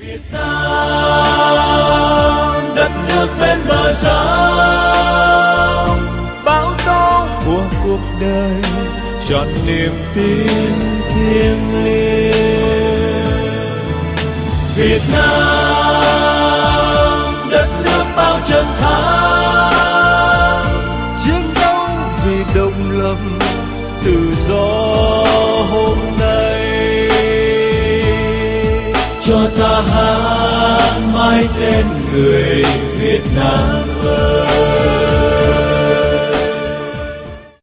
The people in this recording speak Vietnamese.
Việt Nam, đất nước bên bờ giao, bão tố của cuộc đời trọn niềm tin thiêng liêng. Việt Nam, đất nước bao chân thang, chiến đấu vì độc lập tự do hôm nay. Cho ta hát mãi tên người Việt Nam ơi.